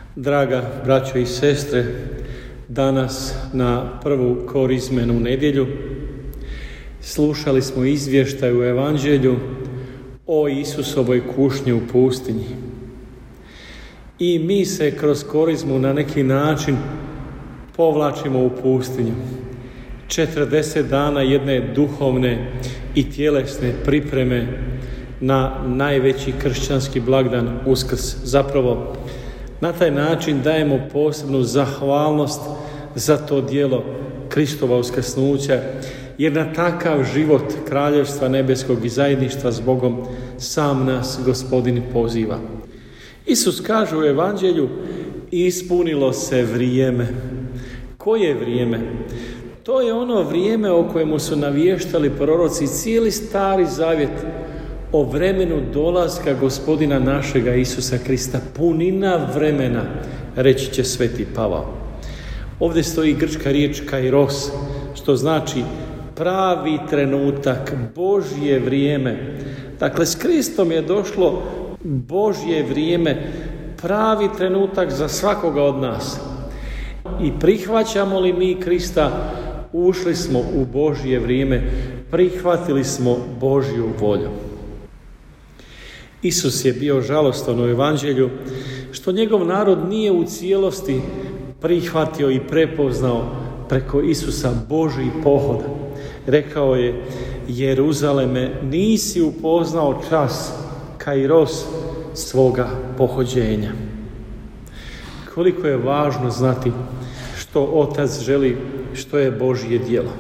Draga braćo i sestre, danas na prvu korizmenu nedjelju slušali smo izvještaj u Evanđelju o Isusovoj kušnji u pustinji. I mi se kroz korizmu na neki način povlačimo u pustinju. 40 dana jedne duhovne i tjelesne pripreme na najveći kršćanski blagdan Uskrs. Zapravo, na taj način dajemo posebnu zahvalnost za to djelo Kristova uskrsnuća, jer na takav život Kraljevstva nebeskog i zajedništva s Bogom sam nas Gospodin poziva. Isus kaže u Evanđelju: ispunilo se vrijeme. Koje vrijeme? To je ono vrijeme o kojemu su navještali proroci cijeli Stari Zavjet, o vremenu dolaska Gospodina našega Isusa Krista, punina vremena, reći će Sveti Pavao. Ovdje stoji grčka riječ kairos, što znači pravi trenutak, Božje vrijeme. Dakle, s Kristom je došlo Božje vrijeme, pravi trenutak za svakoga od nas. I prihvaćamo li mi Krista, ušli smo u Božje vrijeme, prihvatili smo Božju volju. Isus je bio žalostan u Evanđelju što njegov narod nije u cijelosti prihvatio i prepoznao preko Isusa Božji pohod. Rekao je: Jeruzaleme, nisi upoznao čas, kairos, svoga pohođenja. Koliko je važno znati što Otac želi, što je Božje djelo.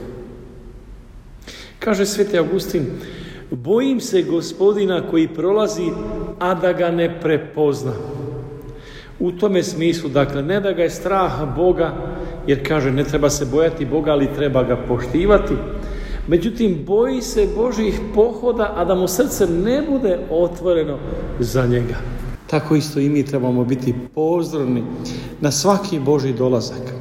Kaže Sveti Augustin: bojim se Gospodina koji prolazi, a da ga ne prepozna. U tome smislu, dakle, ne da ga je strah Boga, jer kaže ne treba se bojati Boga, ali treba ga poštivati. Međutim, boji se Božjih pohoda, a da mu srce ne bude otvoreno za njega. Tako isto i mi trebamo biti pozorni na svaki Božji dolazak.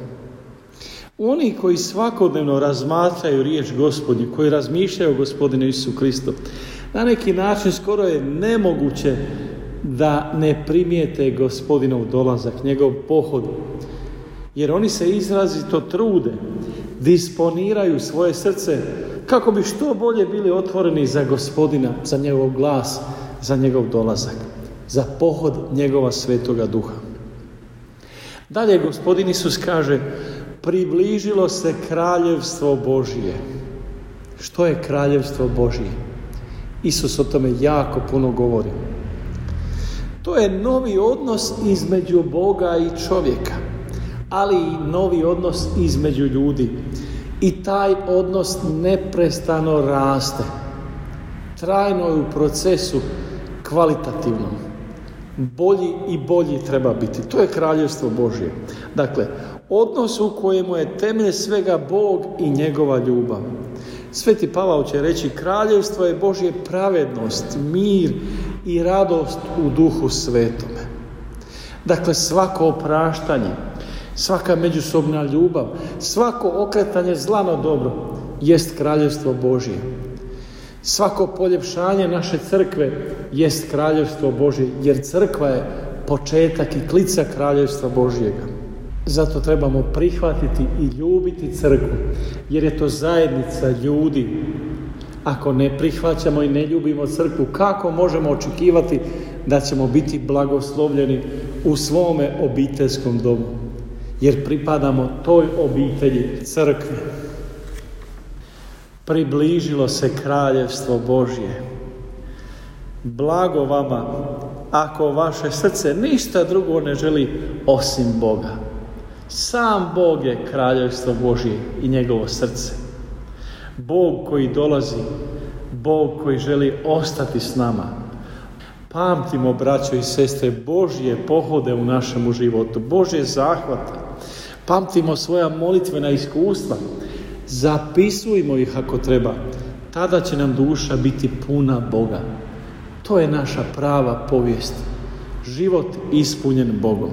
Oni koji svakodnevno razmatraju riječ Gospodnju, koji razmišljaju o Gospodinu Isusu Kristu, na neki način skoro je nemoguće da ne primijete Gospodinov dolazak, njegov pohod. Jer oni se izrazito trude, disponiraju svoje srce kako bi što bolje bili otvoreni za Gospodina, za njegov glas, za njegov dolazak, za pohod njegova Svetoga Duha. Dalje Gospodin Isus kaže: približilo se Kraljevstvo Božje. Što je Kraljevstvo Božje? Isus o tome jako puno govori. To je novi odnos između Boga i čovjeka, ali i novi odnos između ljudi. I taj odnos neprestano raste. Trajno je u procesu kvalitativnom. Bolji i bolji treba biti. To je Kraljevstvo Božje. Dakle, odnos u kojemu je temelj svega Bog i njegova ljubav. Sveti Pavao će reći: Kraljevstvo je Božje pravednost, mir i radost u Duhu Svetome. Dakle, svako opraštanje, svaka međusobna ljubav, svako okretanje zla na dobro jest Kraljevstvo Božje. Svako poljepšanje naše crkve jest Kraljevstvo Božje, jer crkva je početak i klica Kraljevstva Božjega. Zato trebamo prihvatiti i ljubiti crkvu, jer je to zajednica ljudi. Ako ne prihvaćamo i ne ljubimo crkvu, kako možemo očekivati da ćemo biti blagoslovljeni u svome obiteljskom domu? Jer pripadamo toj obitelji, crkve. Približilo se Kraljevstvo Božje. Blago vama ako vaše srce ništa drugo ne želi osim Boga. Sam Bog je Kraljevstvo Božje i njegovo srce. Bog koji dolazi, Bog koji želi ostati s nama. Pamtimo, braćo i sestre, Božje pohode u našemu životu, Božje zahvate. Pamtimo svoja molitvena iskustva. Zapisujmo ih ako treba. Tada će nam duša biti puna Boga. To je naša prava povijest. Život ispunjen Bogom.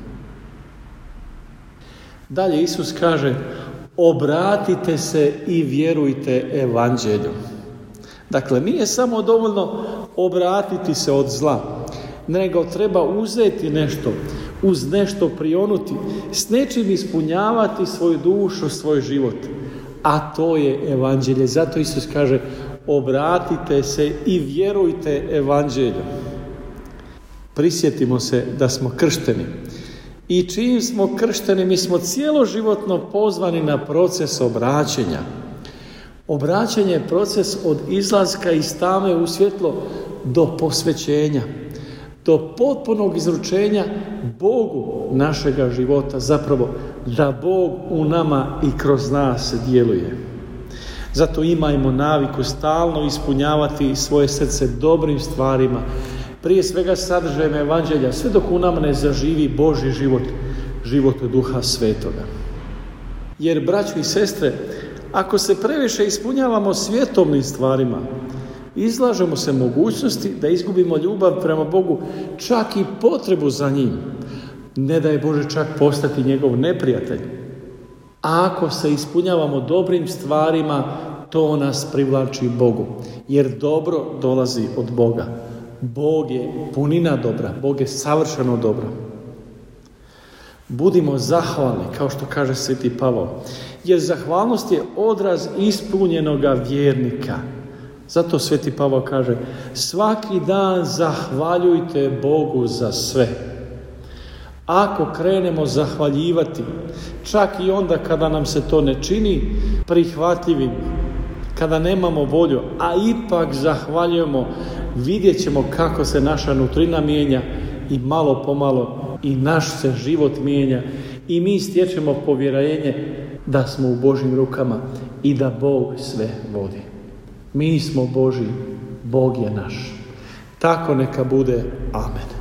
Dalje Isus kaže: obratite se i vjerujte Evanđelju. Dakle, nije samo dovoljno obratiti se od zla, nego treba uzeti nešto, uz nešto prionuti, s nečim ispunjavati svoju dušu, svoj život. A to je evanđelje. Zato Isus kaže, obratite se i vjerujte evanđelju. Prisjetimo se da smo kršteni. I čim smo kršteni, mi smo cijeloživotno pozvani na proces obraćenja. Obraćanje je proces od izlaska iz tame u svjetlo do posvećenja, do potpunog izručenja Bogu našega života, zapravo da Bog u nama i kroz nas djeluje. Zato imajmo naviku stalno ispunjavati svoje srce dobrim stvarima, prije svega sadržajem evanđelja, sve dok u nama ne zaživi Božji život, život Duha Svetoga. Jer, braćo i sestre, ako se previše ispunjavamo svjetovnim stvarima, izlažemo se mogućnosti da izgubimo ljubav prema Bogu, čak i potrebu za njim. Ne da je Bože čak postati njegov neprijatelj. A ako se ispunjavamo dobrim stvarima, to nas privlači Bogu. Jer dobro dolazi od Boga. Bog je punina dobra, Bog je savršeno dobro. Budimo zahvalni, kao što kaže Sveti Pavao, jer zahvalnost je odraz ispunjenoga vjernika. Zato Sveti Pavao kaže, svaki dan zahvaljujte Bogu za sve. Ako krenemo zahvaljivati, čak i onda kada nam se to ne čini prihvatljivim, kada nemamo volju, a ipak zahvaljujemo, vidjet ćemo kako se naša nutrina mijenja i malo pomalo i naš se život mijenja i mi stječemo povjerenje da smo u Božjim rukama i da Bog sve vodi. Mi smo Božji, Bog je naš. Tako neka bude. Amen.